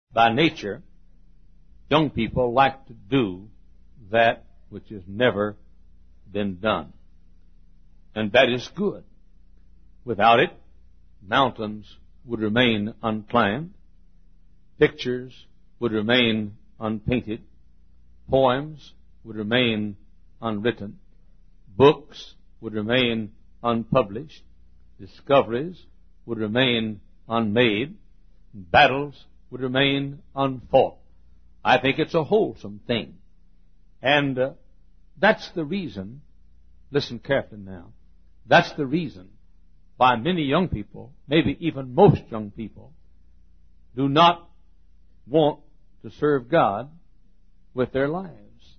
By nature, young people like to do that which has never been done. And that is good. Without it, mountains would remain unclimbed, pictures would remain unpainted, poems would remain unwritten, books would remain unpublished, discoveries would remain unmade, battles would remain unfought. I think it's a wholesome thing. And that's the reason, listen carefully now, that's the reason why many young people, maybe even most young people, do not want to serve God with their lives.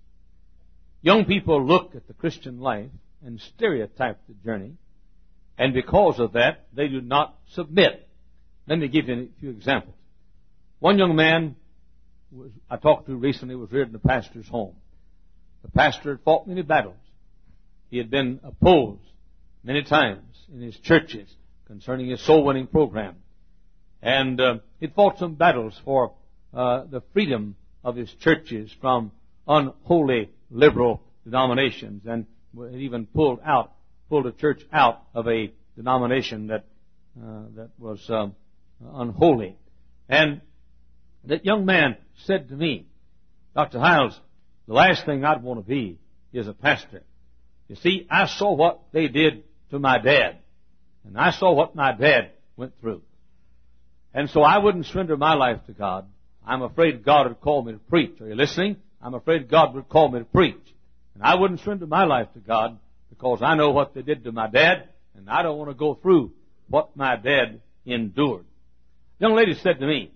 Young people look at the Christian life and stereotype the journey, and because of that, they do not submit. Let me give you a few examples. One young man I talked to recently was reared in a pastor's home. The pastor had fought many battles. He had been opposed many times in his churches concerning his soul-winning program. And he'd fought some battles for the freedom of his churches from unholy liberal denominations, and had even pulled a church out of a denomination that was unholy. And that young man said to me, Dr. Hiles, the last thing I'd want to be is a pastor. You see, I saw what they did to my dad, and I saw what my dad went through. And so I wouldn't surrender my life to God. I'm afraid God would call me to preach. Are you listening? I'm afraid God would call me to preach. And I wouldn't surrender my life to God because I know what they did to my dad, and I don't want to go through what my dad endured. The young lady said to me,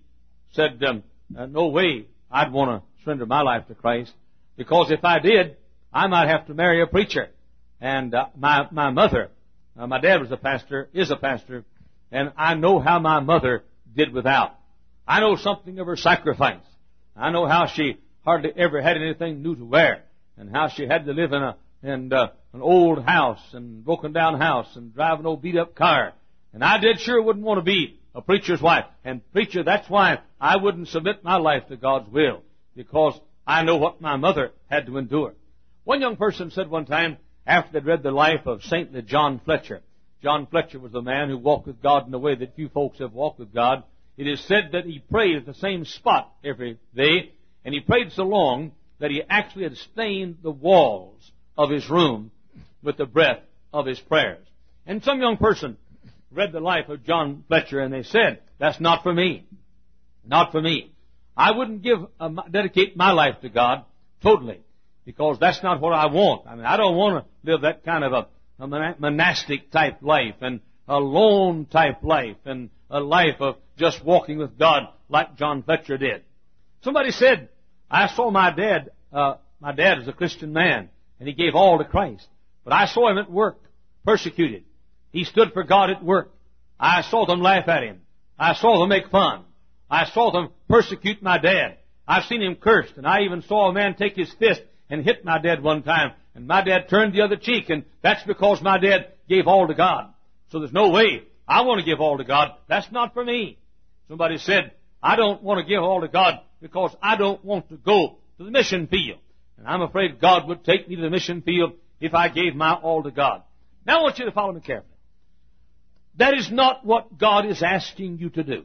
no way I'd want to surrender my life to Christ, because if I did, I might have to marry a preacher. And my mother, my dad was a pastor, is a pastor, and I know how my mother did without. I know something of her sacrifice. I know how she hardly ever had anything new to wear, and how she had to live in an old house and broken down house and drive an old beat up car. And I did sure wouldn't want to be a preacher's wife. And preacher, that's why I wouldn't submit my life to God's will, because I know what my mother had to endure. One young person said one time, after they'd read the life of saintly John Fletcher. John Fletcher was the man who walked with God in a way that few folks have walked with God. It is said that he prayed at the same spot every day, and he prayed so long that he actually had stained the walls of his room with the breath of his prayers. And some young person read the life of John Fletcher, and they said, that's not for me. Not for me. I wouldn't dedicate my life to God totally, because that's not what I want. I mean, I don't want to live that kind of a monastic type life, and a lone type life, and a life of just walking with God like John Fletcher did. Somebody said, I saw my dad was a Christian man, and he gave all to Christ. But I saw him at work, persecuted. He stood for God at work. I saw them laugh at him. I saw them make fun. I saw them persecute my dad. I've seen him cursed, and I even saw a man take his fist and hit my dad one time, and my dad turned the other cheek, and that's because my dad gave all to God. So there's no way I want to give all to God. That's not for me. Somebody said, I don't want to give all to God because I don't want to go to the mission field. And I'm afraid God would take me to the mission field if I gave my all to God. Now I want you to follow me carefully. That is not what God is asking you to do.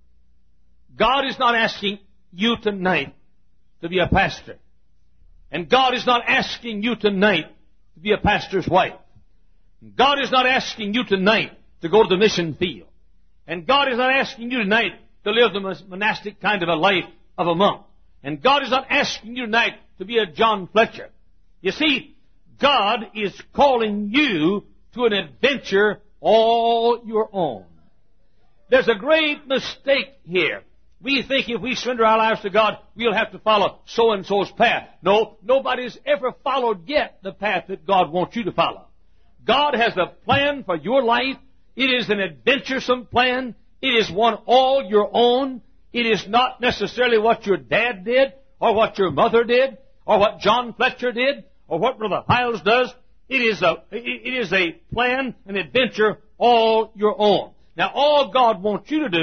God is not asking you tonight to be a pastor. And God is not asking you tonight to be a pastor's wife. God is not asking you tonight to go to the mission field. And God is not asking you tonight to live the monastic kind of a life of a monk. And God is not asking you tonight to be a John Fletcher. You see, God is calling you to an adventure all your own. There's a great mistake here. We think if we surrender our lives to God, we'll have to follow so-and-so's path. No, nobody's ever followed yet the path that God wants you to follow. God has a plan for your life. It is an adventuresome plan. It is one all your own. It is not necessarily what your dad did, or what your mother did, or what John Fletcher did, or what Brother Hiles does. It is a plan, an adventure all your own. Now, all God wants you to do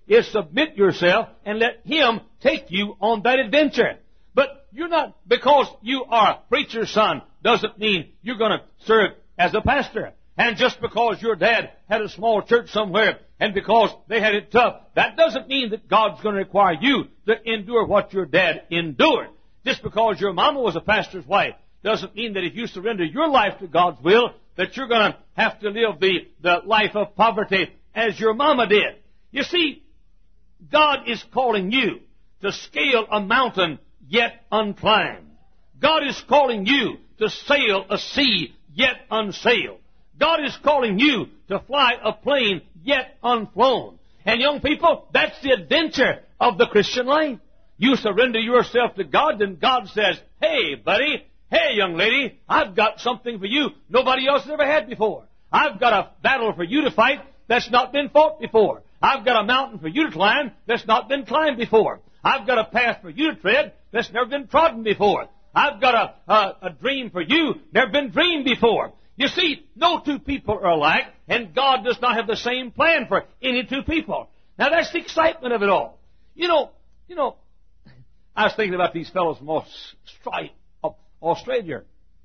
is submit yourself and let Him take you on that adventure. But you're not, because you are a preacher's son, doesn't mean you're going to serve as a pastor. And just because your dad had a small church somewhere, and because they had it tough, that doesn't mean that God's going to require you to endure what your dad endured. Just because your mama was a pastor's wife doesn't mean that if you surrender your life to God's will, that you're going to have to live the life of poverty as your mama did. You see, God is calling you to scale a mountain yet unclimbed. God is calling you to sail a sea yet unsailed. God is calling you to fly a plane yet unflown. And young people, that's the adventure of the Christian life. You surrender yourself to God, then God says, hey, buddy, hey, young lady, I've got something for you nobody else has ever had before. I've got a battle for you to fight that's not been fought before. I've got a mountain for you to climb that's not been climbed before. I've got a path for you to tread that's never been trodden before. I've got a dream for you never been dreamed before. You see, no two people are alike, and God does not have the same plan for any two people. Now, that's the excitement of it all. You know, I was thinking about these fellows from Australia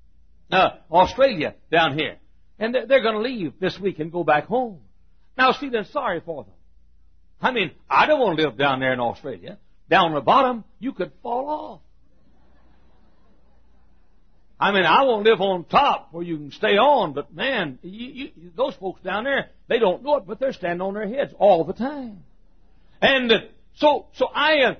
down here. And they're going to leave this week and go back home. Now, I was feeling sorry for them. I mean, I don't want to live down there in Australia. Down the bottom, you could fall off. I mean, I won't live on top where you can stay on, but man, those folks down there, they don't know it, but they're standing on their heads all the time. And so I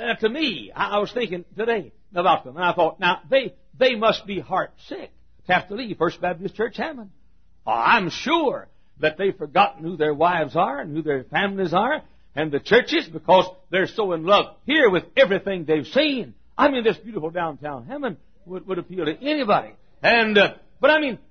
was thinking today about them, and I thought, now, they must be heart sick to have to leave First Baptist Church Hammond. Oh, I'm sure that they've forgotten who their wives are and who their families are and the churches because they're so in love here with everything they've seen. I mean, this beautiful downtown Hammond would appeal to anybody. And but I mean,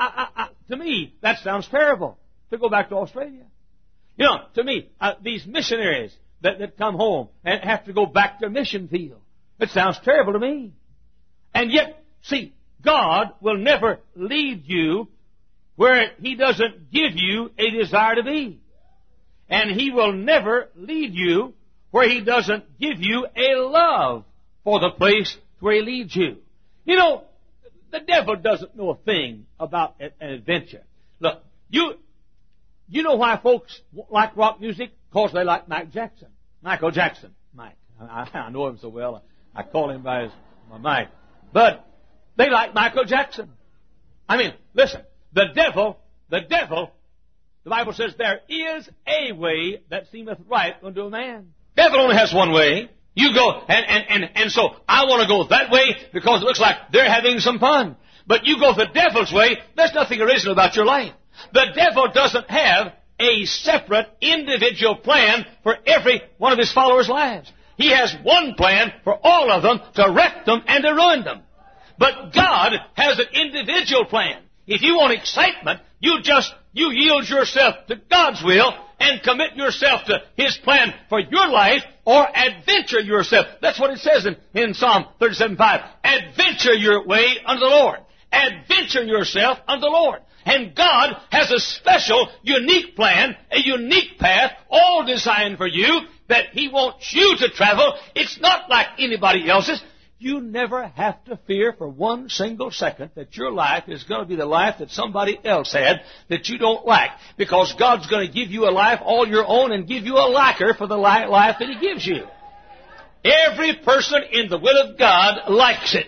to me, that sounds terrible to go back to Australia. You know, to me, these missionaries that come home and have to go back to mission field, it sounds terrible to me. And yet, see, God will never lead you where He doesn't give you a desire to be. And He will never lead you where He doesn't give you a love for the place where He leads you. You know, the devil doesn't know a thing about an adventure. Look, you know why folks like rock music? Because they like Michael Jackson. Mike. I know him so well. I call him by my Mike. But they like Michael Jackson. I mean, listen, the devil, the Bible says there is a way that seemeth right unto a man. The devil only has one way. You go, and so I want to go that way because it looks like they're having some fun. But you go the devil's way, there's nothing original about your life. The devil doesn't have a separate individual plan for every one of his followers' lives. He has one plan for all of them to wreck them and to ruin them. But God has an individual plan. If you want excitement, you yield yourself to God's will and commit yourself to His plan for your life or adventure yourself. That's what it says in Psalm 37:5. Adventure your way unto the Lord. Adventure yourself unto the Lord. And God has a special, unique plan, a unique path, all designed for you, that He wants you to travel. It's not like anybody else's. You never have to fear for one single second that your life is going to be the life that somebody else had that you don't like, because God's going to give you a life all your own and give you a liker for the life that He gives you. Every person in the will of God likes it,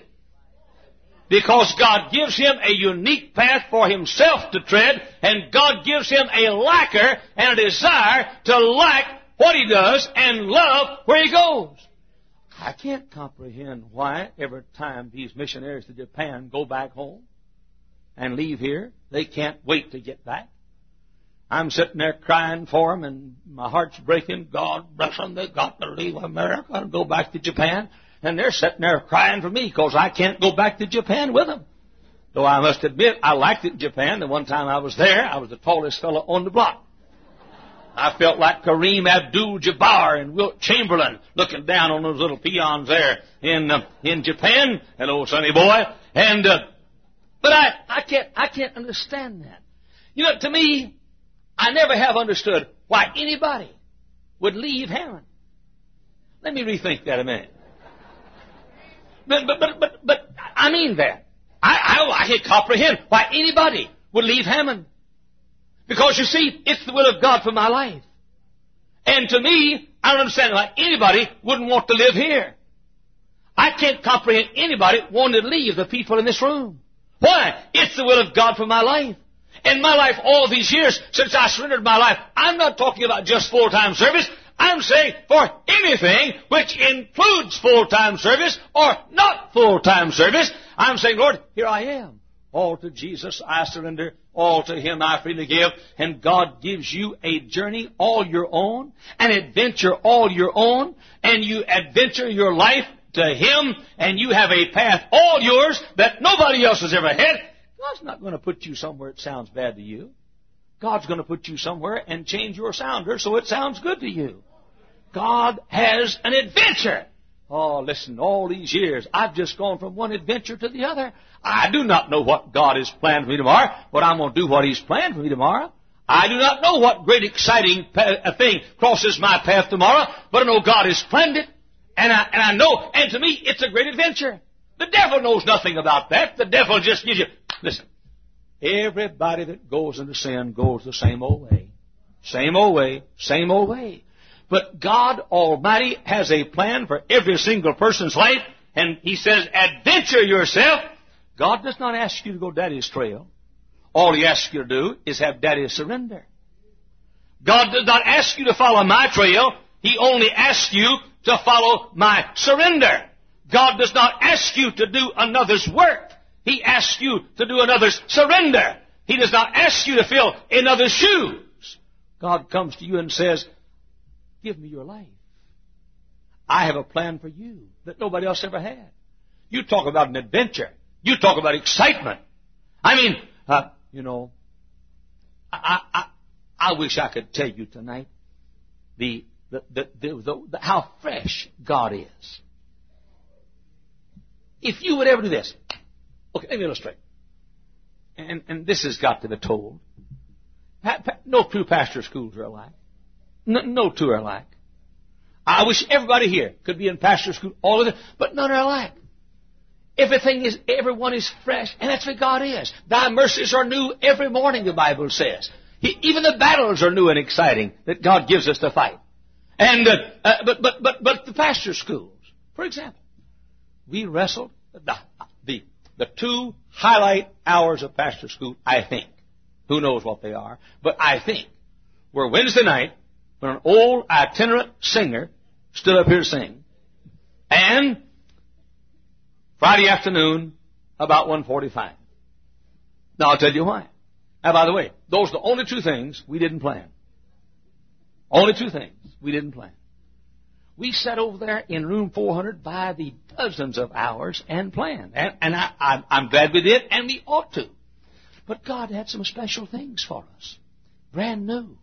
because God gives him a unique path for himself to tread, and God gives him a liker and a desire to like what he does and love where he goes. I can't comprehend why every time these missionaries to Japan go back home and leave here, they can't wait to get back. I'm sitting there crying for them, and my heart's breaking. God bless them. They've got to leave America and go back to Japan. And they're sitting there crying for me because I can't go back to Japan with them. Though I must admit, I liked it in Japan. The one time I was there, I was the tallest fellow on the block. I felt like Kareem Abdul-Jabbar and Wilt Chamberlain looking down on those little peons there in Japan. Hello, sonny boy. And but I can't understand that. You know, to me, I never have understood why anybody would leave heaven. Let me rethink that a minute. But I mean that. I can't comprehend why anybody would leave heaven. Because you see, it's the will of God for my life. And to me, I don't understand why anybody wouldn't want to live here. I can't comprehend anybody wanting to leave the people in this room. Why? It's the will of God for my life. In my life, all these years since I surrendered my life, I'm not talking about just full-time service. I'm saying for anything which includes full-time service or not full-time service, I'm saying, Lord, here I am. All to Jesus I surrender. All to Him I freely give. And God gives you a journey all your own, an adventure all your own, and you adventure your life to Him, and you have a path all yours that nobody else has ever had. God's not going to put you somewhere it sounds bad to you. God's going to put you somewhere and change your sounder so it sounds good to you. God has an adventure. Oh, listen, all these years, I've just gone from one adventure to the other. I do not know what God has planned for me tomorrow, but I'm going to do what He's planned for me tomorrow. I do not know what great exciting thing crosses my path tomorrow, but I know God has planned it. And I know, and to me, it's a great adventure. The devil knows nothing about that. The devil just gives you, listen, everybody that goes into sin goes the same old way. Same old way, same old way. But God Almighty has a plan for every single person's life, and He says, adventure yourself. God does not ask you to go Daddy's trail. All He asks you to do is have Daddy surrender. God does not ask you to follow my trail. He only asks you to follow my surrender. God does not ask you to do another's work. He asks you to do another's surrender. He does not ask you to fill another's shoes. God comes to you and says, give me your life. I have a plan for you that nobody else ever had. You talk about an adventure. You talk about excitement. I mean, I wish I could tell you tonight how fresh God is. If you would ever do this. Okay, let me illustrate. And this has got to be told. No two pastor schools are alike. No two are alike. I wish everybody here could be in pastor school, all of them, but none are alike. Everyone is fresh, and that's what God is. Thy mercies are new every morning, the Bible says. Even the battles are new and exciting that God gives us to fight. And but the pastor schools, for example, we wrestled the two highlight hours of pastor school. I think, who knows what they are, but I think were Wednesday night when an old itinerant singer stood up here to sing, and Friday afternoon about 1:45. Now I'll tell you why. And by the way, those are the only two things we didn't plan. Only two things we didn't plan. We sat over there in room 400 by the dozens of hours and planned. And I'm glad we did, and we ought to. But God had some special things for us. Brand new.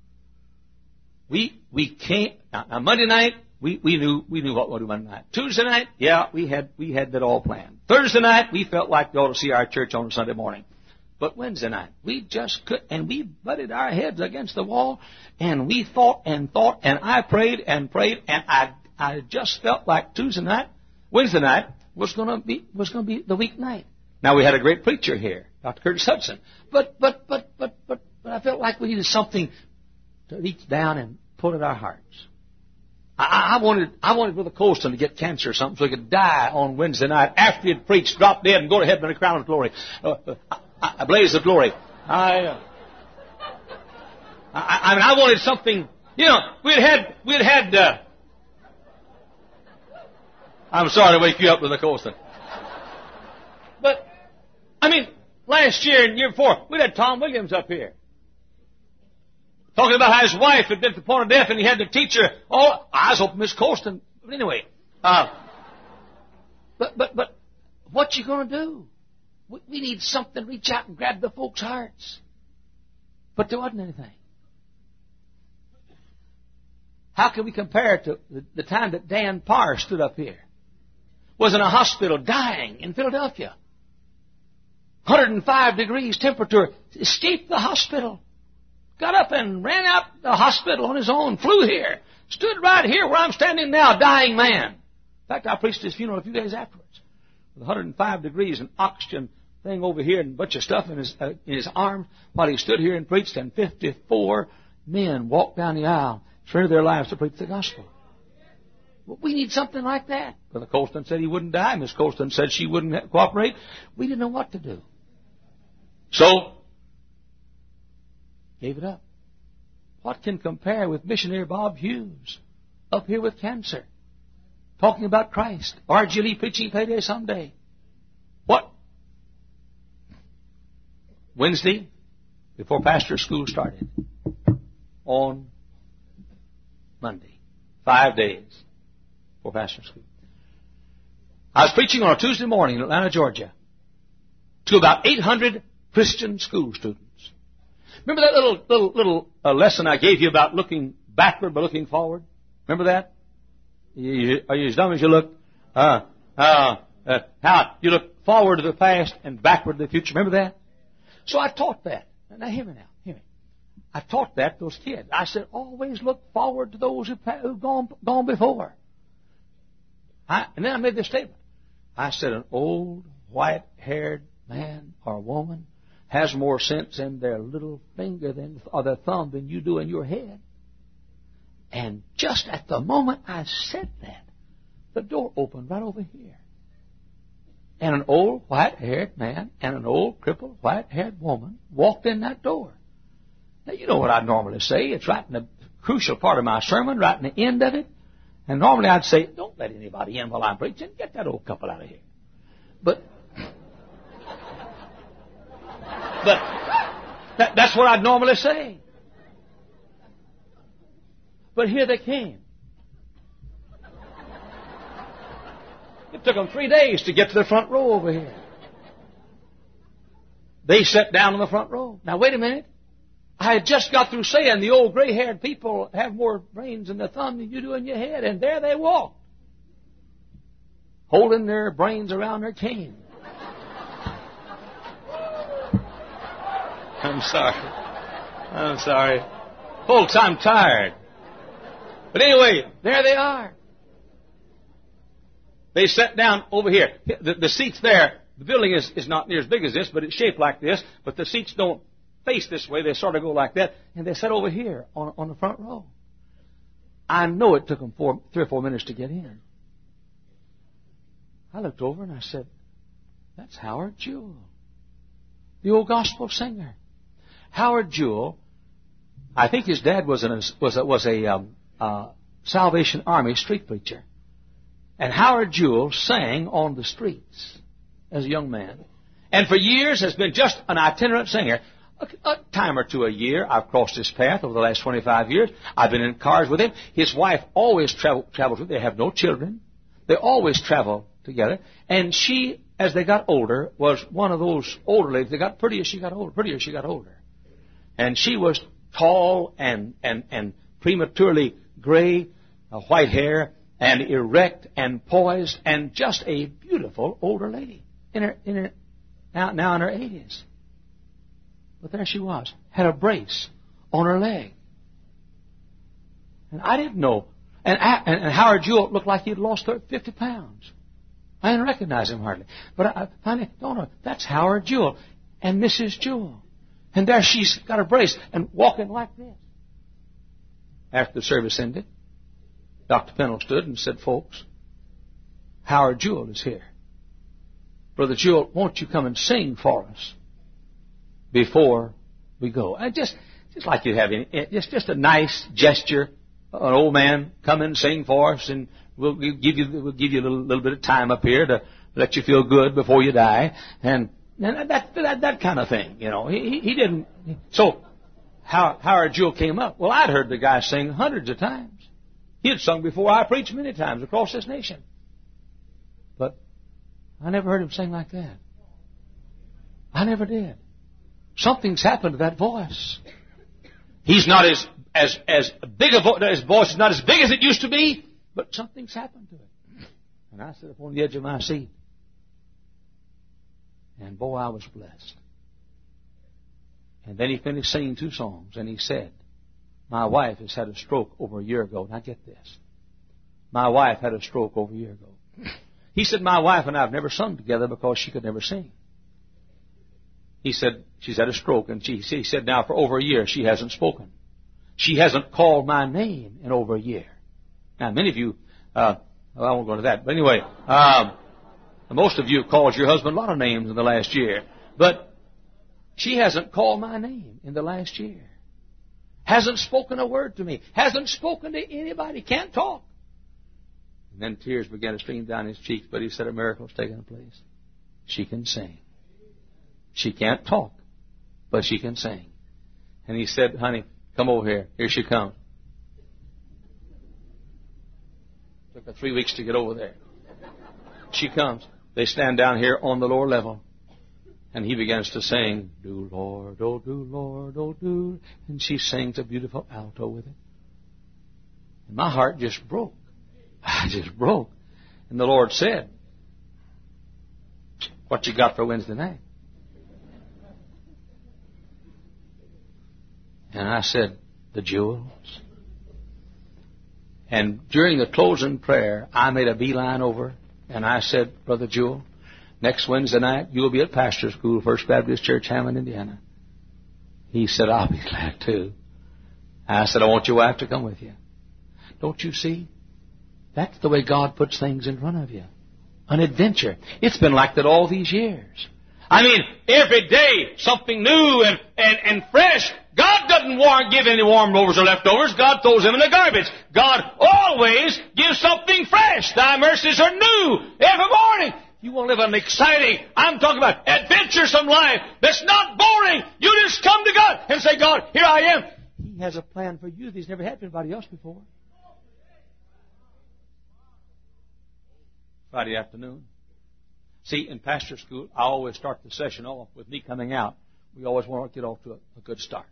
We came, now Monday night, we knew what we'll do Monday night. Tuesday night, yeah, we had that all planned. Thursday night, we felt like we ought to see our church on Sunday morning. But Wednesday night, we just couldn't, and we butted our heads against the wall, and we thought, and I prayed, and I just felt like Wednesday night was going to be the week night. Now we had a great preacher here, Dr. Curtis Hudson, but I felt like we needed something to reach down and pull at our hearts. I wanted Brother Colston to get cancer or something so he could die on Wednesday night after he had preached, drop dead, and go to heaven in a crown of glory. A blaze of glory. I wanted something, we'd had, I'm sorry to wake you up, Brother Colston. But, last year and year before, we'd had Tom Williams up here. Talking about how his wife had been at the point of death and he had to teach her all. I was hoping Miss Colston. But anyway. But what you going to do? We need something to reach out and grab the folks' hearts. But there wasn't anything. How can we compare it to the time that Dan Parr stood up here? Was in a hospital dying in Philadelphia. 105 degrees temperature. Escaped the hospital. got up and ran out the hospital on his own, flew here, stood right here where I'm standing now, dying man. In fact, I preached his funeral a few days afterwards. With 105 degrees and oxygen thing over here and a bunch of stuff in his arms while he stood here and preached, and 54 men walked down the aisle, surrendered their lives to preach the gospel. Well, we need something like that. Brother Colston said he wouldn't die. Miss Colston said she wouldn't cooperate. We didn't know what to do. So, gave it up. What can compare with missionary Bob Hughes up here with cancer, talking about Christ? R.G. Lee preaching payday someday. What? Wednesday, before pastor school started, on Monday, 5 days before pastor school, I was preaching on a Tuesday morning in Atlanta, Georgia, to about 800 Christian school students. Remember that little lesson I gave you about looking backward but looking forward? Remember that? Are you as dumb as you look? How you look forward to the past and backward to the future. Remember that? So I taught that. Now hear me. I taught that to those kids. I said, always look forward to those who've gone before. And then I made this statement. I said, an old, white-haired man or woman has more sense in their little finger or their thumb than you do in your head. And just at the moment I said that, the door opened right over here. And an old, white-haired man and an old, crippled, white-haired woman walked in that door. Now, you know what I normally say. It's right in the crucial part of my sermon, right in the end of it. And normally I'd say, don't let anybody in while I'm preaching. Get that old couple out of here. But that's what I'd normally say. But here they came. It took them 3 days to get to the front row over here. They sat down in the front row. Now, wait a minute. I had just got through saying the old gray-haired people have more brains in their thumb than you do in your head. And there they walked, holding their brains around their cane. I'm sorry. Folks, I'm tired. But anyway, there they are. They sat down over here. The seats there, the building is not near as big as this, but it's shaped like this. But the seats don't face this way. They sort of go like that. And they sat over here on the front row. I know it took them 3 or 4 minutes to get in. I looked over and I said, that's Howard Jewell, the old gospel singer. Howard Jewell, I think his dad was a Salvation Army street preacher. And Howard Jewell sang on the streets as a young man. And for years has been just an itinerant singer. A time or two a year, I've crossed his path over the last 25 years. I've been in cars with him. His wife always travels with him. They have no children. They always travel together. And she, as they got older, was one of those older ladies. They got prettier as she got older. And she was tall and prematurely gray, white hair, and erect and poised, and just a beautiful older lady now in her 80s. But there she was, had a brace on her leg, and I didn't know. And Howard Jewell looked like he'd lost 50 pounds. I didn't recognize him hardly, but I finally no, that's Howard Jewell and Mrs. Jewell, and there she's got a brace and walking like this. After the service ended, Dr. Pennell stood and said, folks, Howard Jewell is here. Brother Jewell, won't you come and sing for us before we go? And just like you have, just a nice gesture. An old man come and sing for us, and we'll give you a little bit of time up here to let you feel good before you die, and that kind of thing. You know, he didn't. So Howard Jewell came up. Well, I'd heard the guy sing hundreds of times. He had sung before I preached many times across this nation. But I never heard him sing like that. I never did. Something's happened to that voice. He's not as big a voice. His voice is not as big as it used to be, but something's happened to it. And I sat upon the edge of my seat. And boy, I was blessed. And then he finished singing 2 songs, and he said, my wife has had a stroke over a year ago. Now get this. My wife had a stroke over a year ago. He said, my wife and I have never sung together because she could never sing. He said, she's had a stroke, and he said, now for over a year she hasn't spoken. She hasn't called my name in over a year. Now many of you, I won't go into that, but anyway, most of you have called your husband a lot of names in the last year. But she hasn't called my name in the last year. Hasn't spoken a word to me. Hasn't spoken to anybody. Can't talk. And then tears began to stream down his cheeks, but he said a miracle's taken place. She can sing. She can't talk, but she can sing. And he said, honey, come over here. Here she comes. Took her 3 weeks to get over there. She comes. They stand down here on the lower level. And he begins to sing, do Lord, oh do Lord, oh do. And she sings a beautiful alto with it. And my heart just broke. I just broke. And the Lord said, what you got for Wednesday night? And I said, the jewels. And during the closing prayer, I made a beeline over, and I said, Brother Jewel, next Wednesday night, you'll be at Pastor School, First Baptist Church, Hammond, Indiana. He said, I'll be glad too. I said, I want your wife to come with you. Don't you see? That's the way God puts things in front of you. An adventure. It's been like that all these years. I mean, every day, something new and fresh. God doesn't give any warm overs or leftovers. God throws them in the garbage. God always gives something fresh. Thy mercies are new every morning. You want to live an exciting, I'm talking about adventuresome life that's not boring. You just come to God and say, God, here I am. He has a plan for you that He's never had for anybody else before. Friday afternoon. See, in pastor school, I always start the session off with me coming out. We always want to get off to a good start.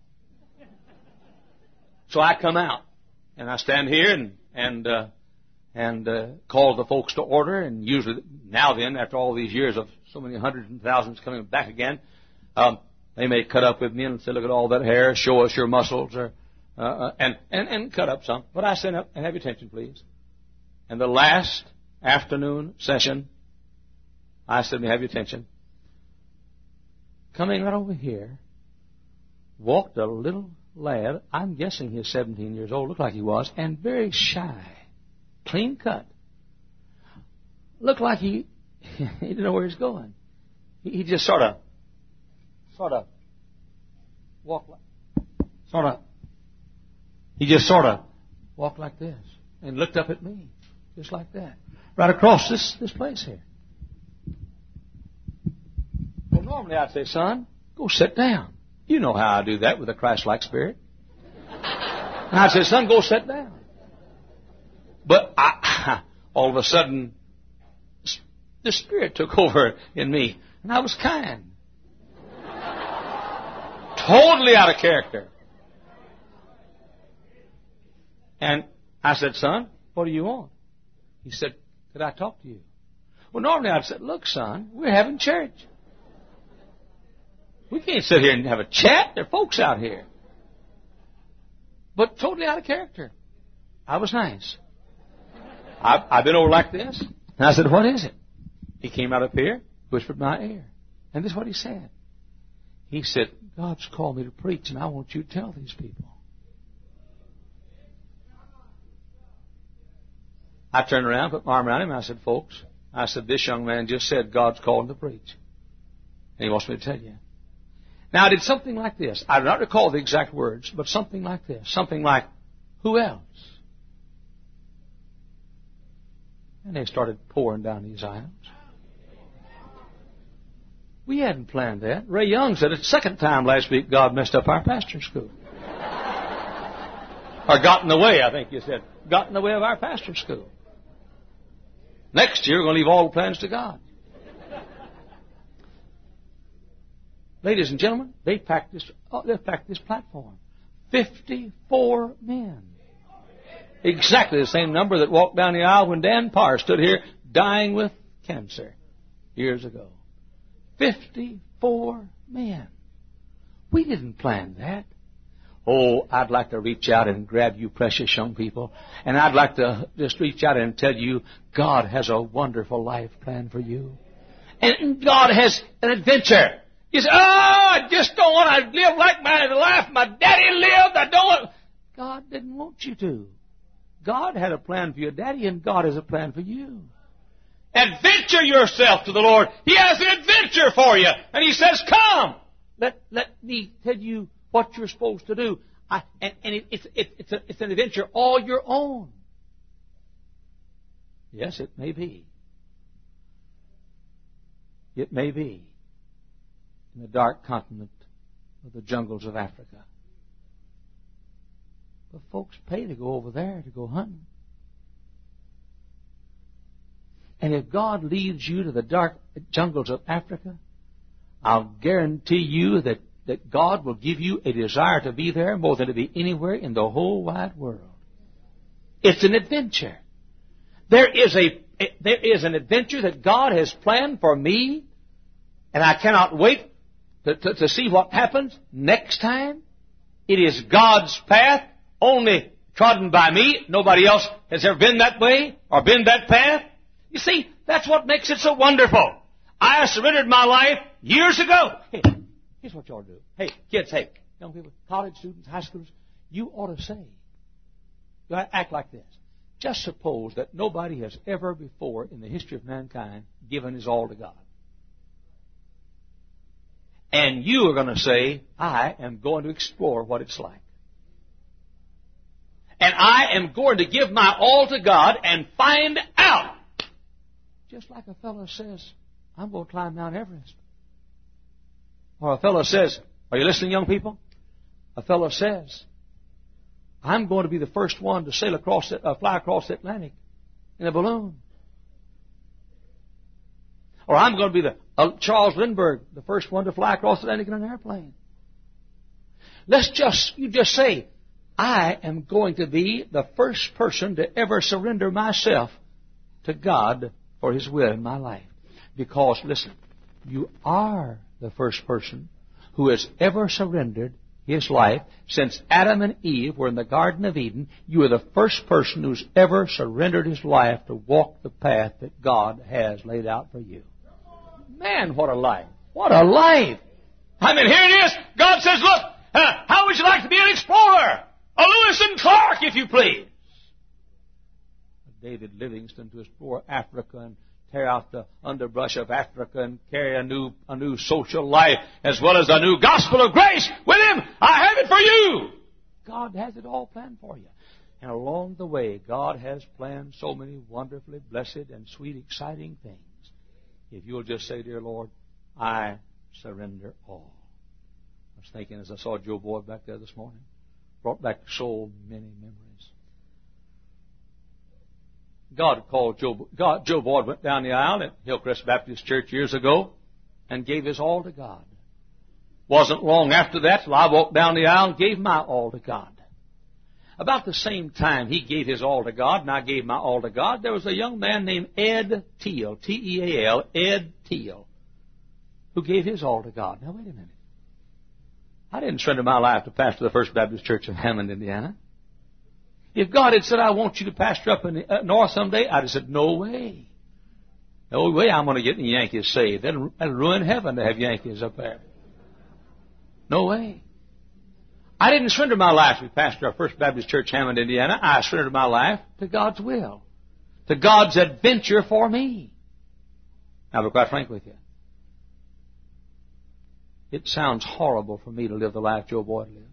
So I come out, and I stand here and call the folks to order. And usually, now then, after all these years of so many hundreds and thousands coming back again, they may cut up with me and say, look at all that hair, show us your muscles, and cut up some. But I stand up and have your attention, please. And the last afternoon session, I said, may I have your attention? Coming right over here, walked a little lad, I'm guessing he's 17 years old, looked like he was, and very shy, clean cut. Looked like he didn't know where he's going. He just sort of walked like this and looked up at me, just like that, right across this place here. Well, normally I'd say, son, go sit down. You know how I do that with a Christ-like spirit. And I said, son, go sit down. But all of a sudden, the Spirit took over in me, and I was kind. Totally out of character. And I said, son, what do you want? He said, could I talk to you? Well, normally I'd say, look, son, we're having church. We can't sit here and have a chat. There are folks out here. But totally out of character. I was nice. I've been over like this. And I said, what is it? He came out up here, whispered in my ear. And this is what he said. He said, God's called me to preach, and I want you to tell these people. I turned around, put my arm around him, and I said, folks, this young man just said God's called him to preach. And he wants me to tell you. Now, I did something like this. I do not recall the exact words, but something like this. Something like, who else? And they started pouring down these aisles. We hadn't planned that. Ray Young said it's the second time last week God messed up our pastor school. Or got in the way, I think you said. Got in the way of our pastor school. Next year, we're going to leave all the plans to God. Ladies and gentlemen, they packed this platform. 54 men. Exactly the same number that walked down the aisle when Dan Parr stood here dying with cancer years ago. 54 men. We didn't plan that. Oh, I'd like to reach out and grab you precious young people. And I'd like to just reach out and tell you, God has a wonderful life plan for you. And God has an adventure. You say, oh, I just don't want to live like the life my daddy lived. I don't want... God didn't want you to. God had a plan for your daddy, and God has a plan for you. Adventure yourself to the Lord. He has an adventure for you. And He says, come. Let me tell you what you're supposed to do. It's an adventure all your own. Yes, it may be. It may be in the dark continent of the jungles of Africa. But folks pay to go over there to go hunting. And if God leads you to the dark jungles of Africa, I'll guarantee you that God will give you a desire to be there more than to be anywhere in the whole wide world. It's an adventure. There is an adventure that God has planned for me, and I cannot wait to see what happens next time. It is God's path, only trodden by me. Nobody else has ever been that way or been that path. You see, that's what makes it so wonderful. I surrendered my life years ago. Hey, here's what you ought to do. Hey, kids, hey, young people, college students, high schoolers, you ought to say, you ought to act like this. Just suppose that nobody has ever before in the history of mankind given his all to God. And you are going to say, I am going to explore what it's like. And I am going to give my all to God and find out. Just like a fellow says, I'm going to climb Mount Everest. Or a fellow says, are you listening, young people? A fellow says, I'm going to be the first one to fly across the Atlantic in a balloon. Or I'm going to be the Charles Lindbergh, the first one to fly across the Atlantic in an airplane. You just say, I am going to be the first person to ever surrender myself to God for His will in my life. Because, listen, you are the first person who has ever surrendered his life. Since Adam and Eve were in the Garden of Eden, you are the first person who's ever surrendered his life to walk the path that God has laid out for you. Man, what a life. What a life. I mean, here it is. God says, look, how would you like to be an explorer? A Lewis and Clark, if you please. David Livingstone to explore Africa and tear out the underbrush of Africa and carry a new social life as well as a new gospel of grace with him. I have it for you. God has it all planned for you. And along the way, God has planned so many wonderfully blessed and sweet, exciting things. If you'll just say, dear Lord, I surrender all. I was thinking as I saw Joe Boyd back there this morning, brought back so many memories. Joe Boyd went down the aisle at Hillcrest Baptist Church years ago and gave his all to God. Wasn't long after that till I walked down the aisle and gave my all to God. About the same time he gave his all to God and I gave my all to God, there was a young man named Ed Teal, T-E-A-L, Ed Teal, who gave his all to God. Now, wait a minute. I didn't surrender my life to pastor the First Baptist Church of Hammond, Indiana. If God had said, I want you to pastor up in the north someday, I'd have said, no way. No way I'm going to get the Yankees saved. That'll ruin heaven to have Yankees up there. No way. I didn't surrender my life to be pastor of First Baptist Church, Hammond, Indiana. I surrendered my life to God's will, to God's adventure for me. Now, I'll be quite frank with you. It sounds horrible for me to live the life Joe Boyd lives.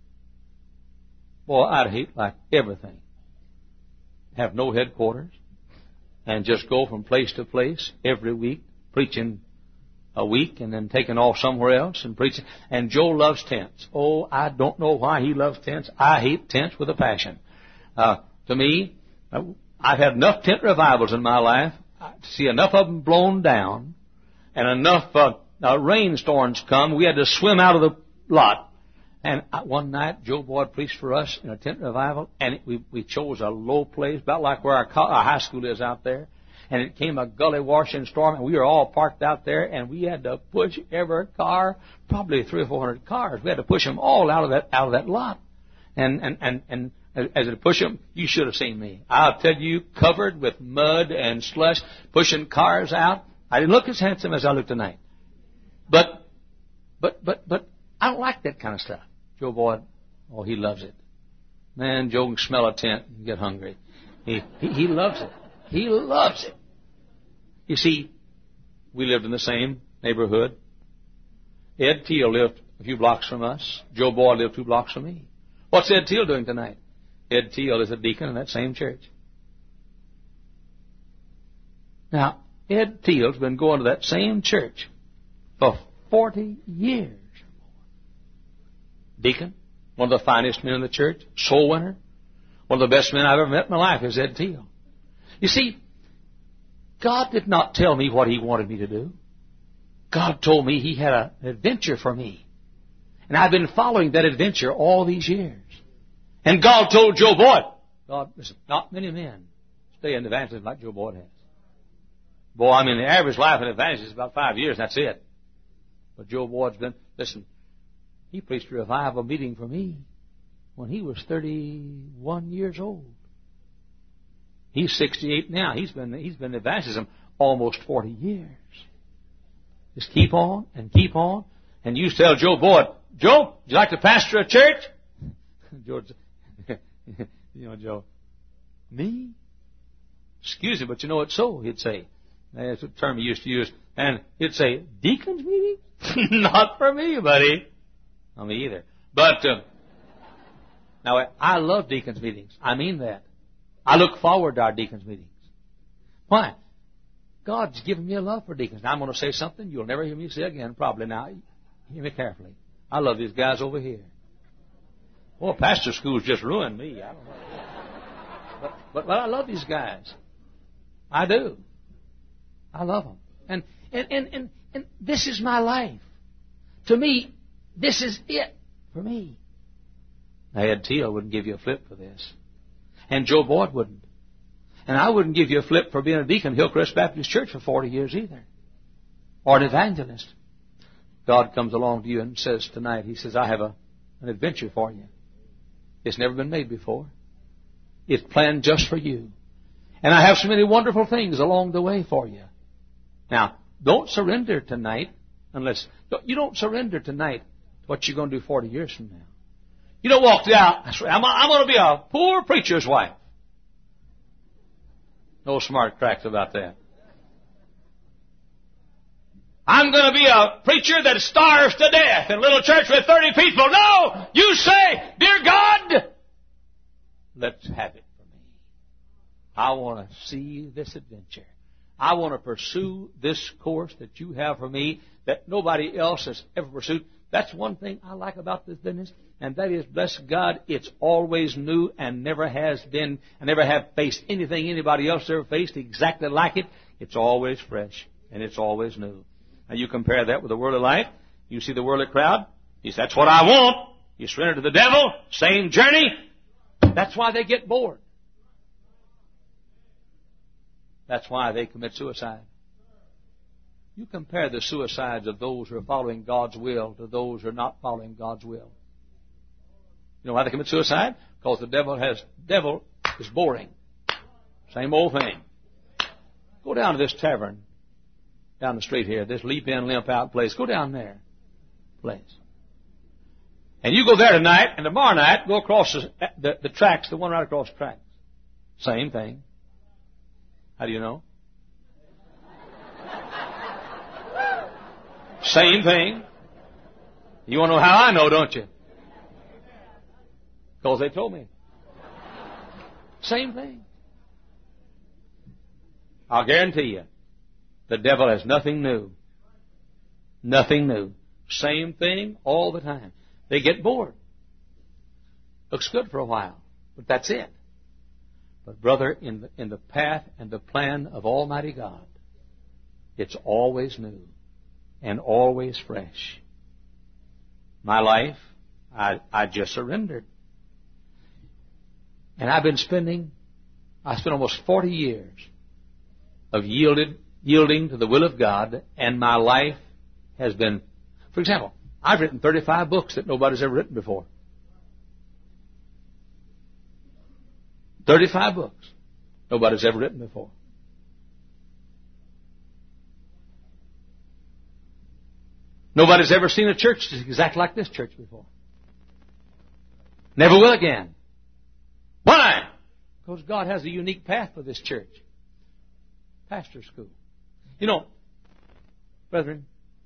Boy, I'd hate like everything. Have no headquarters and just go from place to place every week, preaching a week and then taking off somewhere else and preaching. And Joe loves tents. Oh, I don't know why he loves tents. I hate tents with a passion. To me, I've had enough tent revivals in my life to see enough of them blown down and enough rainstorms come. We had to swim out of the lot. And one night, Joe Boyd preached for us in a tent revival, and we chose a low place, about like where our high school is out there. and it came a gully washing storm, and we were all parked out there, and we had to push every car, probably 300 or 400 cars. We had to push them all out of that lot. And as I push them, you should have seen me. I'll tell you, covered with mud and slush, pushing cars out. I didn't look as handsome as I look tonight. But I don't like that kind of stuff. Joe Boyd, oh, he loves it. Man, Joe can smell a tent and get hungry. He loves it. He loves it. You see, we lived in the same neighborhood. Ed Teal lived a few blocks from us. Joe Boyd lived 2 blocks from me. What's Ed Teal doing tonight? Ed Teal is a deacon in that same church. Now, Ed Teal's been going to that same church for 40 years. Deacon, one of the finest men in the church, soul winner, one of the best men I've ever met in my life is Ed Teal. You see, God did not tell me what He wanted me to do. God told me He had an adventure for me. And I've been following that adventure all these years. And God told Joe Boyd, God, listen, not many men stay in evangelism like Joe Boyd has. Boy, I mean, the average life in evangelism is about 5 years, and that's it. But Joe Boyd's been, listen, he preached a revival meeting for me when he was 31 years old. He's 68 now. He's been in evangelism almost 40 years. Just keep on and keep on. And you tell Joe Boyd, Joe, would you like to pastor a church? George, Joe, me? Excuse me, but you know it's so, he'd say. That's a term he used to use. And he'd say, deacons meeting? Not for me, buddy. Not me either. But, now, I love deacons meetings. I mean that. I look forward to our deacons meetings. Why? God's given me a love for deacons. Now, I'm going to say something you'll never hear me say again, probably. Now, hear me carefully. I love these guys over here. Well, pastor school's just ruined me. I don't know. But I love these guys. I do. I love them. And this is my life. To me, this is it for me. Now, Ed Teal wouldn't give you a flip for this. And Joe Boyd wouldn't. And I wouldn't give you a flip for being a deacon at Hillcrest Baptist Church for 40 years either. Or an evangelist. God comes along to you and says tonight, He says, I have an adventure for you. It's never been made before. It's planned just for you. And I have so many wonderful things along the way for you. Now, don't surrender tonight you don't surrender tonight to what you're going to do 40 years from now. You don't walk out, I'm going to be a poor preacher's wife. No smart cracks about that. I'm going to be a preacher that starves to death in a little church with 30 people. No! You say, dear God, let's have it for me. I want to see this adventure. I want to pursue this course that you have for me that nobody else has ever pursued. That's one thing I like about this business, and that is, bless God, it's always new and never has been, and never have faced anything anybody else ever faced exactly like it. It's always fresh, and it's always new. Now you compare that with the worldly life. You see the worldly crowd. You say, that's what I want. You surrender to the devil. Same journey. That's why they get bored. That's why they commit suicide. You compare the suicides of those who are following God's will to those who are not following God's will. You know why they commit suicide? Because the devil is boring. Same old thing. Go down to this tavern down the street here, this leap in, limp out place. Go down there, place. And you go there tonight, and tomorrow night, go across the tracks, the one right across the tracks. Same thing. How do you know? Same thing. You want to know how I know, don't you? Because they told me. Same thing. I'll guarantee you, the devil has nothing new. Nothing new. Same thing all the time. They get bored. Looks good for a while, but that's it. But brother, in the path and the plan of Almighty God, it's always new and always fresh. My life, I just surrendered. And I spent almost 40 years of yielding to the will of God, and my life has been, for example, I've written 35 books that nobody's ever written before. 35 books nobody's ever written before. Nobody's ever seen a church exactly like this church before. Never will again. Why? Because God has a unique path for this church. Pastor school. You know, brethren,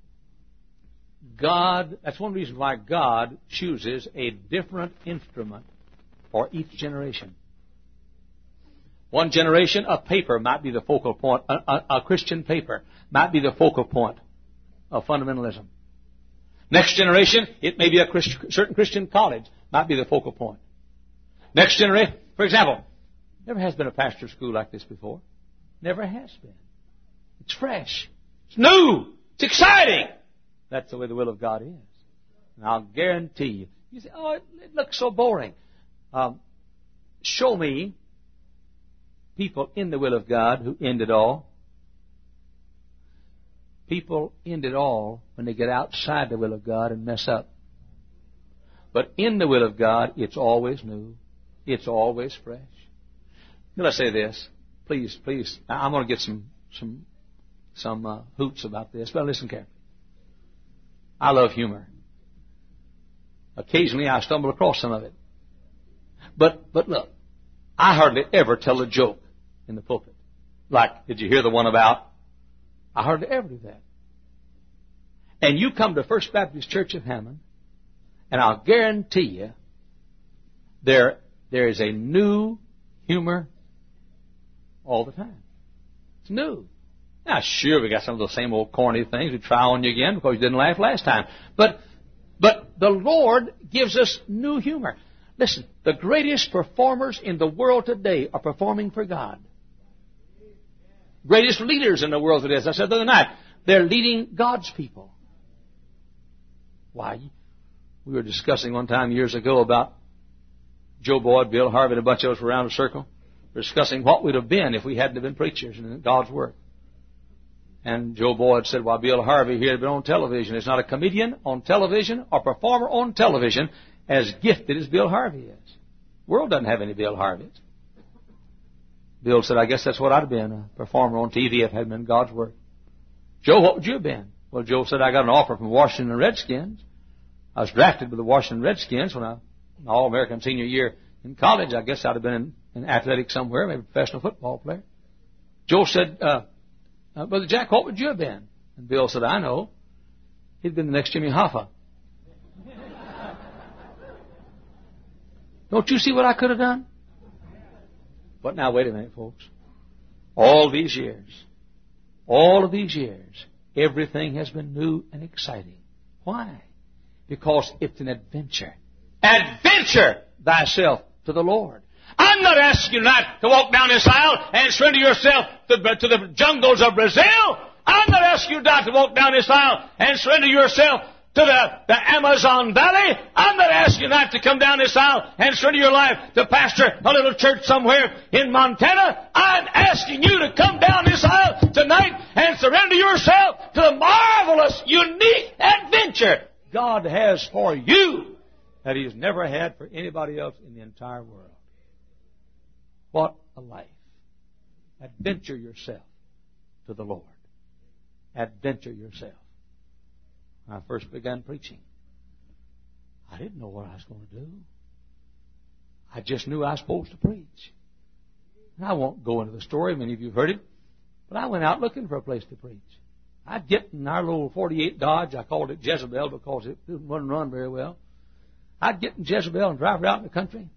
God, that's one reason why God chooses a different instrument for each generation. One generation, a paper might be the focal point. A Christian paper might be the focal point of fundamentalism. Next generation, it may be a certain Christian college might be the focal point. Next generation, for example, never has been a pastor school like this before. Never has been. It's fresh. It's new. It's exciting. That's the way the will of God is. And I'll guarantee you. You say, oh, it looks so boring. Show me people in the will of God who end it all. People end it all when they get outside the will of God and mess up. But in the will of God, it's always new. It's always fresh. Now let's say this. Please. I'm going to get some hoots about this, but listen carefully. I love humor. Occasionally I stumble across some of it. But look, I hardly ever tell a joke in the pulpit. Like, did you hear the one about? I hardly ever do that. And you come to First Baptist Church of Hammond, and I'll guarantee you there is a new humor all the time. It's new. Now, sure, we got some of those same old corny things we try on you again because you didn't laugh last time. But the Lord gives us new humor. Listen, the greatest performers in the world today are performing for God. Greatest leaders in the world today, as I said the other night, they're leading God's people. Why? We were discussing one time years ago about Joe Boyd, Bill Harvey, and a bunch of us were around a circle. We were discussing what we'd have been if we hadn't have been preachers in God's work. And Joe Boyd said, well, Bill Harvey here had been on television. It's not a comedian on television or performer on television as gifted as Bill Harvey is. The world doesn't have any Bill Harveys. Bill said, I guess that's what I'd have been, a performer on TV if it hadn't been God's work. Joe, what would you have been? Well, Joe said, I got an offer from Washington Redskins. I was drafted by the Washington Redskins when my All-American senior year in college. I guess I'd have been in athletics somewhere, maybe a professional football player. Joe said, Brother Jack, what would you have been? And Bill said, I know. He'd been the next Jimmy Hoffa. Don't you see what I could have done? But now, wait a minute, folks. All of these years, everything has been new and exciting. Why? Because it's an adventure. Adventure thyself to the Lord. I'm not asking you tonight to walk down this aisle and surrender yourself to the jungles of Brazil. I'm not asking you tonight to walk down this aisle and surrender yourself to the Amazon Valley. I'm not asking you tonight to come down this aisle and surrender your life to pastor a little church somewhere in Montana. I'm asking you to come down this aisle tonight and surrender yourself to the marvelous, unique adventure God has for you that He's never had for anybody else in the entire world. What a life. Adventure yourself to the Lord. Adventure yourself. When I first began preaching, I didn't know what I was going to do. I just knew I was supposed to preach. And I won't go into the story. Many of you have heard it. But I went out looking for a place to preach. I'd get in our little 48 Dodge. I called it Jezebel because it didn't run very well. I'd get in Jezebel and drive her out in the country.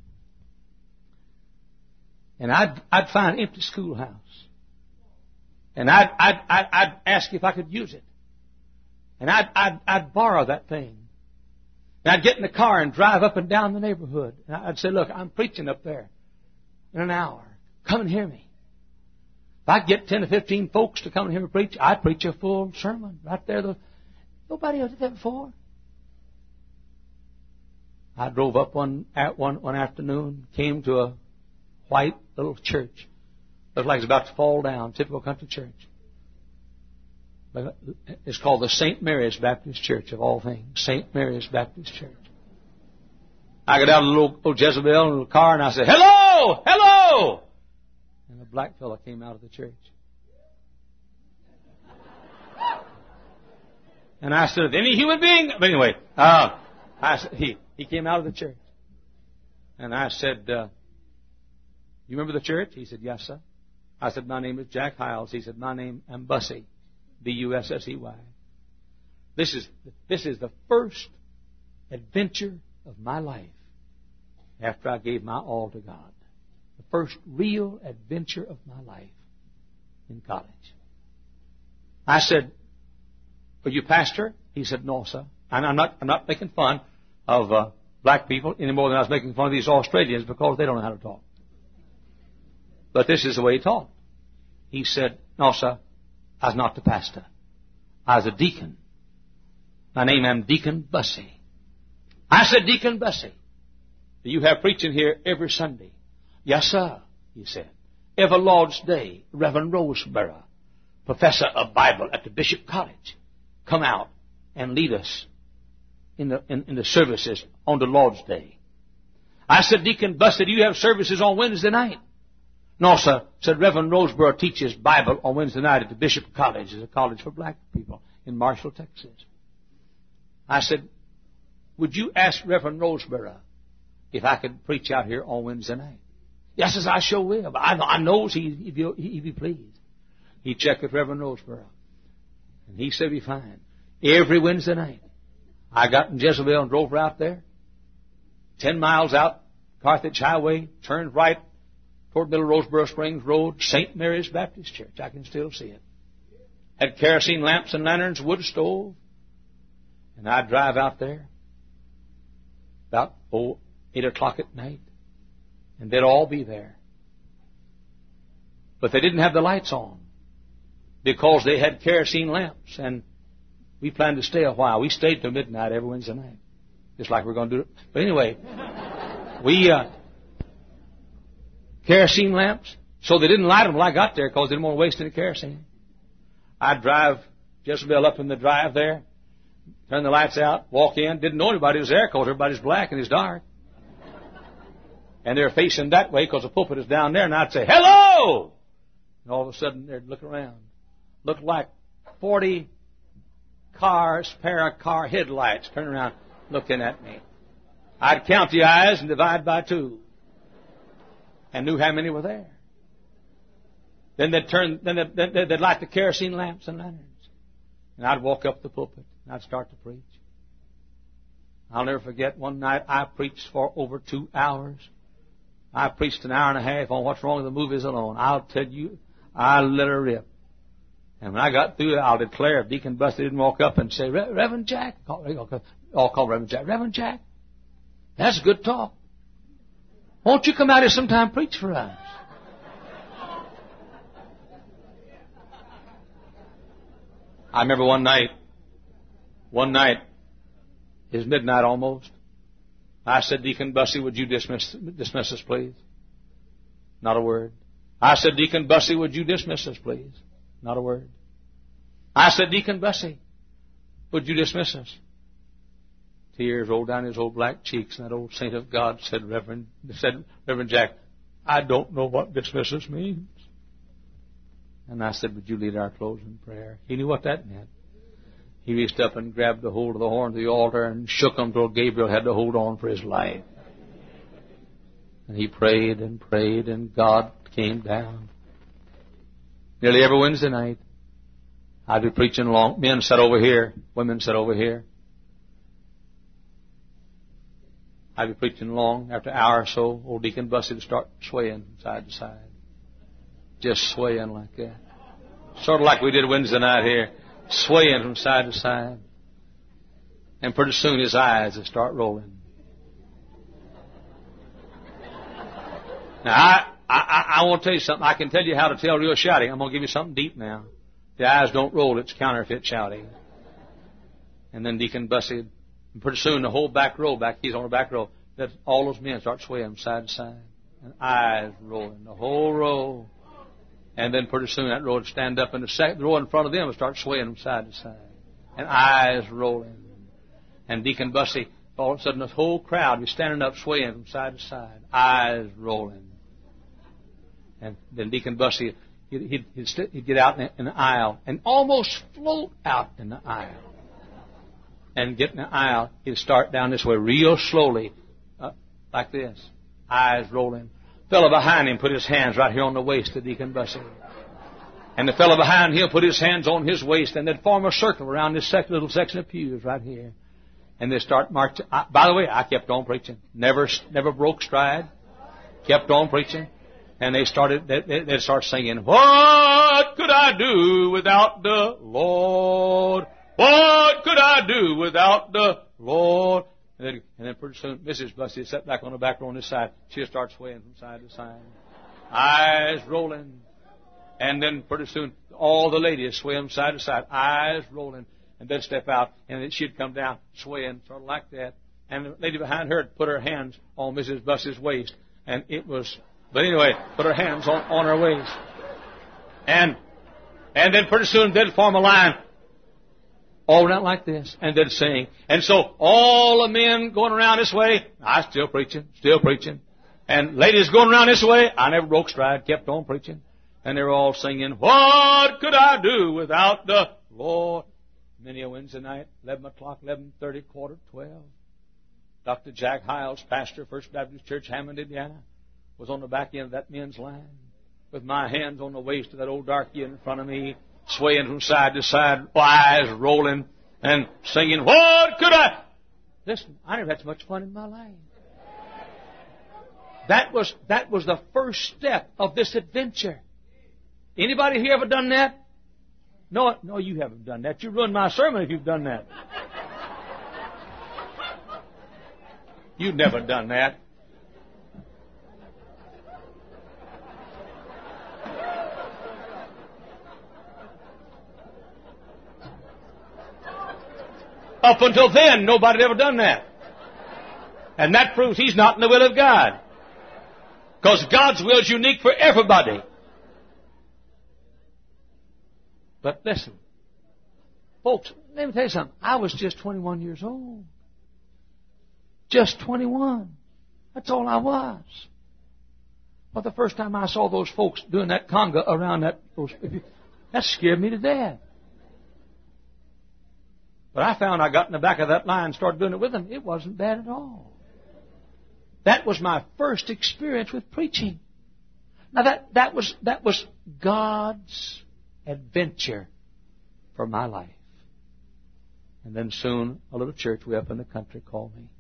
And I'd find an empty schoolhouse. And I'd ask if I could use it. And I'd borrow that thing. And I'd get in the car and drive up and down the neighborhood. And I'd say, look, I'm preaching up there in an hour. Come and hear me. If I get 10 to 15 folks to come and hear me preach, I'd preach a full sermon right there. Nobody else did that before. I drove up one afternoon, came to a white little church. Looked like it was about to fall down. Typical country church. But it's called the St. Mary's Baptist Church, of all things. St. Mary's Baptist Church. I got out of the little old Jezebel in a little car, and I said, "Hello! Hello!" And a black fella came out of the church. And I said, "Any human being?" But anyway, he came out of the church. And I said, "You remember the church?" He said, "Yes, sir." I said, "My name is Jack Hiles." He said, "My name is Bussey, B-U-S-S-E-Y." This is the first adventure of my life after I gave my all to God. The first real adventure of my life in college. I said, "Are you pastor?" He said, "No, sir." And I'm not making fun of black people any more than I was making fun of these Australians because they don't know how to talk. But this is the way he talked. He said, "No, sir, I was not the pastor. I was a deacon. My name is Deacon Bussey." I said, "Deacon Bussey, do you have preaching here every Sunday?" "Yes, sir," he said. "Every Lord's Day, Reverend Roseborough, professor of Bible at the Bishop College, come out and lead us in the services on the Lord's Day." I said, "Deacon Bussey, do you have services on Wednesday night?" "No, sir," said Reverend Roseborough teaches Bible on Wednesday night at the Bishop College. It's a college for black people in Marshall, Texas. I said, "Would you ask Reverend Roseborough if I could preach out here on Wednesday night?" "Yes, sir, I sure will. But I knows he'd be pleased." He checked with Reverend Roseborough. And he said, "Be fine." Every Wednesday night, I got in Jezebel and drove her out there. 10 miles out, Carthage Highway, turned right toward Middle Roseboro Springs Road, St. Mary's Baptist Church. I can still see it. Had kerosene lamps and lanterns, wood stove. And I'd drive out there about 8 o'clock at night. And they'd all be there. But they didn't have the lights on because they had kerosene lamps. And we planned to stay a while. We stayed till midnight every Wednesday night. Just like we're going to do it. But anyway, we kerosene lamps. So they didn't light them till I got there because they didn't want to waste any kerosene. I'd drive Jezebel up in the drive there, turn the lights out, walk in. Didn't know anybody was there because everybody's black and it's dark. And they're facing that way because the pulpit is down there. And I'd say, "Hello!" And all of a sudden they'd look around. Looked like 40 pair of car headlights turning around looking at me. I'd count the eyes and divide by 2. And knew how many were there. Then they'd light the kerosene lamps and lanterns. And I'd walk up the pulpit and I'd start to preach. I'll never forget one night I preached for over 2 hours. I preached an hour and a half on what's wrong with the movies alone. I'll tell you, I let her rip. And when I got through it, I'll declare if Deacon Bussey didn't walk up and say, "Reverend Jack," I'll call Reverend Jack, "Reverend Jack, that's good talk. Won't you come out here sometime and preach for us?" I remember one night, it was midnight almost. I said, "Deacon Bussey, would you dismiss us, please?" Not a word. I said, "Deacon Bussey, would you dismiss us, please?" Not a word. I said, "Deacon Bussey, would you dismiss us?" Tears rolled down his old black cheeks, and that old saint of God said, Reverend Jack, "I don't know what dismiss us means." And I said, "Would you lead our closing prayer?" He knew what that meant. He reached up and grabbed the hold of the horn of the altar and shook them till Gabriel had to hold on for his life. And he prayed and prayed, and God came down. Nearly every Wednesday night, I'd be preaching along. Men sat over here. Women sat over here. I'd be preaching along. After an hour or so, old Deacon Bussey would start swaying from side to side. Just swaying like that. Sort of like we did Wednesday night here. Swaying from side to side. And pretty soon his eyes would start rolling. Now, I want to tell you something. I can tell you how to tell real shouting. I'm going to give you something deep now. The eyes don't roll. It's counterfeit shouting. And then Deacon Bussey, and pretty soon the whole back row, he's on the back row, that all those men start swaying from side to side. And eyes rolling. The whole row. And then pretty soon that row would stand up, and the second row in front of them would start swaying from side to side. And eyes rolling. And Deacon Bussey, all of a sudden the whole crowd was standing up swaying from side to side. Eyes rolling. And then Deacon Bussey, he'd get out in the aisle and almost float out in the aisle. And get in the aisle, he'd start down this way real slowly, like this. Eyes rolling. Fellow behind him put his hands right here on the waist of Deacon Bussey. And the fellow behind him put his hands on his waist, and they'd form a circle around this little section of pews right here. And they'd start marching. By the way, I kept on preaching. Never broke stride. Kept on preaching. And they'd start singing, "What could I do without the Lord? What could I do without the Lord?" And then pretty soon, Mrs. Bussey sat back on the back row on this side. She'd start swaying from side to side. Eyes rolling. And then pretty soon, all the ladies swaying from side to side. Eyes rolling. And they'd step out, and then she'd come down, swaying, sort of like that. And the lady behind her put her hands on Mrs. Bussey's waist. And it was, but anyway, put her hands on her waist. And then pretty soon, they'd form a line. All around like this, and they'd sing. And so all the men going around this way, I still preaching. And ladies going around this way, I never broke stride, kept on preaching. And they were all singing, "What could I do without the Lord?" Many a Wednesday night, 11 o'clock, 11:30, 11:45. Dr. Jack Hiles, pastor, First Baptist Church, Hammond, Indiana, was on the back end of that men's line with my hands on the waist of that old darky in front of me, swaying from side to side, eyes rolling, and singing, "What could I..." Listen, I never had so much fun in my life. That was the first step of this adventure. Anybody here ever done that? No, you haven't done that. You ruined my sermon if you've done that. You've never done that. Up until then, nobody had ever done that. And that proves he's not in the will of God. Because God's will is unique for everybody. But listen, folks, let me tell you something. I was just 21 years old. Just 21. That's all I was. But the first time I saw those folks doing that conga around that scared me to death. But I found I got in the back of that line and started doing it with them. It wasn't bad at all. That was my first experience with preaching. Now that was God's adventure for my life. And then soon a little church way up in the country called me.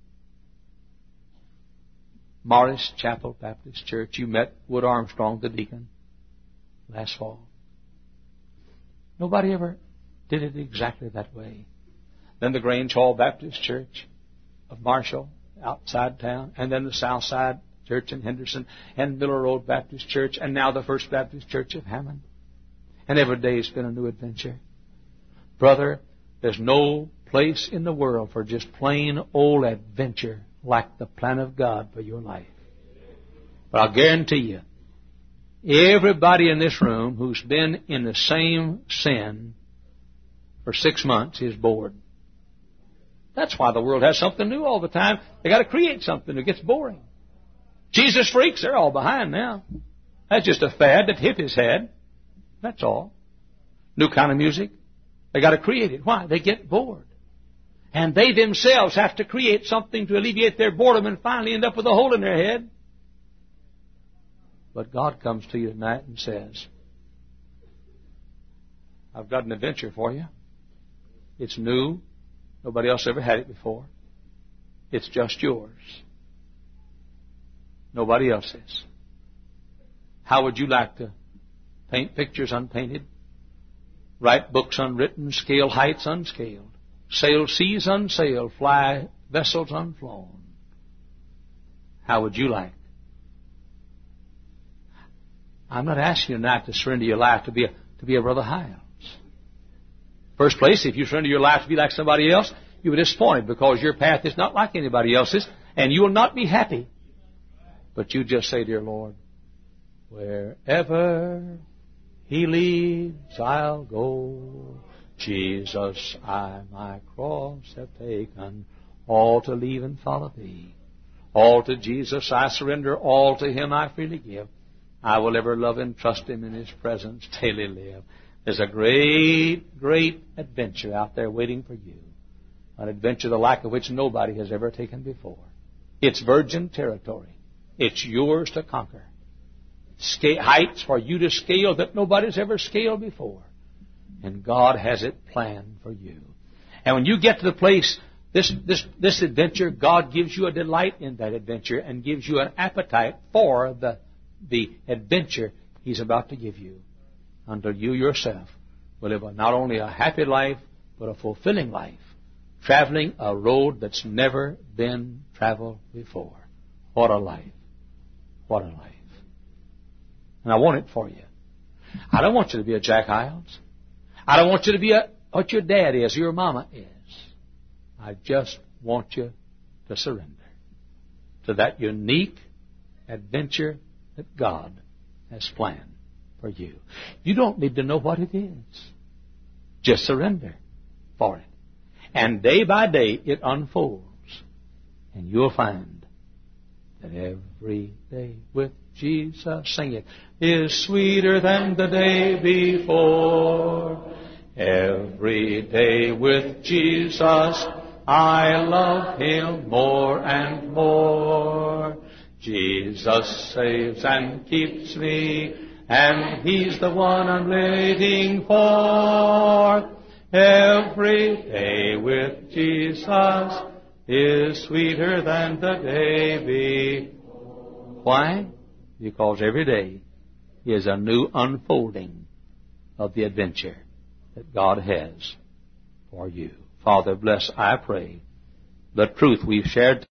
Morris Chapel Baptist Church. You met Wood Armstrong, the deacon, last fall. Nobody ever did it exactly that way. Then the Grange Hall Baptist Church of Marshall, outside town, and then the Southside Church in Henderson, and Miller Road Baptist Church, and now the First Baptist Church of Hammond. And every day has been a new adventure. Brother, there's no place in the world for just plain old adventure like the plan of God for your life. But I'll guarantee you, everybody in this room who's been in the same sin for 6 months is bored. That's why the world has something new all the time. They got to create something that gets boring. Jesus freaks, they're all behind now. That's just a fad that hippies had. That's all. New kind of music. They got to create it. Why? They get bored. And they themselves have to create something to alleviate their boredom and finally end up with a hole in their head. But God comes to you tonight and says, I've got an adventure for you. It's new. Nobody else ever had it before. It's just yours. Nobody else's. How would you like to paint pictures unpainted? Write books unwritten, scale heights unscaled, sail seas unsailed, fly vessels unflown? How would you like? I'm not asking you tonight to surrender your life to be a Brother Hiles. First place, if you surrender your life to be like somebody else, you'll be disappointed because your path is not like anybody else's, and you will not be happy. But you just say, dear Lord, wherever He leads, I'll go. Jesus, I my cross have taken, all to leave and follow Thee. All to Jesus I surrender, all to Him I freely give. I will ever love and trust Him, in His presence daily live. There's a great, great adventure out there waiting for you. An adventure the like of which nobody has ever taken before. It's virgin territory. It's yours to conquer. Heights for you to scale that nobody's ever scaled before. And God has it planned for you. And when you get to the place, this adventure, God gives you a delight in that adventure and gives you an appetite for the adventure He's about to give you, until you yourself will live not only a happy life, but a fulfilling life, traveling a road that's never been traveled before. What a life. What a life. And I want it for you. I don't want you to be a Jack Hyles. I don't want you to be what your dad is or your mama is. I just want you to surrender to that unique adventure that God has planned for you. You don't need to know what it is. Just surrender for it. And day by day it unfolds. And you'll find that every day with Jesus, sing it, is sweeter than the day before. Every day with Jesus, I love Him more and more. Jesus saves and keeps me, and He's the one I'm waiting for. Every day with Jesus is sweeter than the day before. Why? Because every day is a new unfolding of the adventure that God has for you. Father, bless, I pray, the truth we've shared